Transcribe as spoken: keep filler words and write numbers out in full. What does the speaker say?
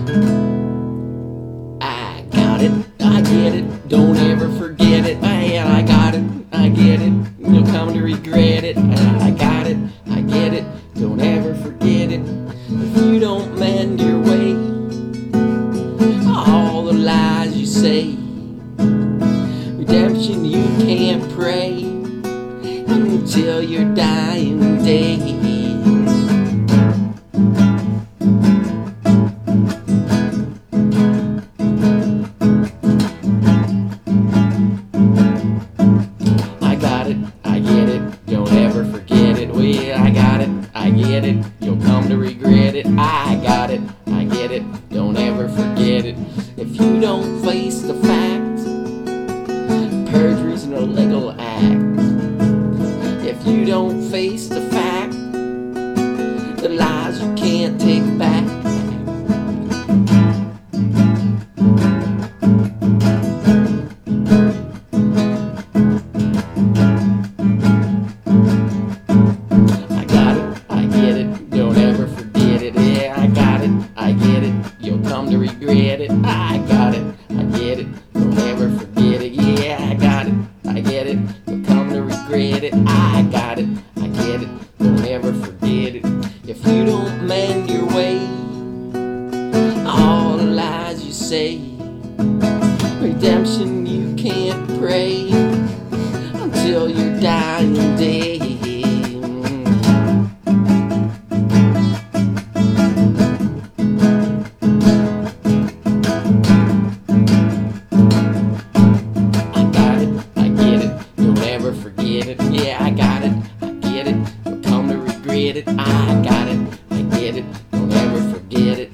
I got it, I get it, don't ever forget it. Man, I got it, I get it, you'll come to regret it. I got it, I get it, don't ever forget it. If you don't mend your way, all the lies you say, redemption you can't pray until your dying day. I got it, I get it, don't ever forget it. Well, I got it, I get it, you'll come to regret it. I got it, I get it, don't ever forget it. If you don't face the fact, perjury's an illegal act. If you don't face the fact, the lies you can't take back. I got it, I get it, don't ever forget it. Yeah, I got it, I get it, you'll come to regret it. I got it, I get it, don't ever forget it. Yeah, I got it, I get it, you'll come to regret it. I got it, I get it, don't ever forget it. If you don't mend your way, all the lies you say, redemption you can't pray until your dying day. I got it, I get it, don't ever forget it. Yeah, I got it, I get it, you'll come to regret it. I got it, I get it, don't ever forget it.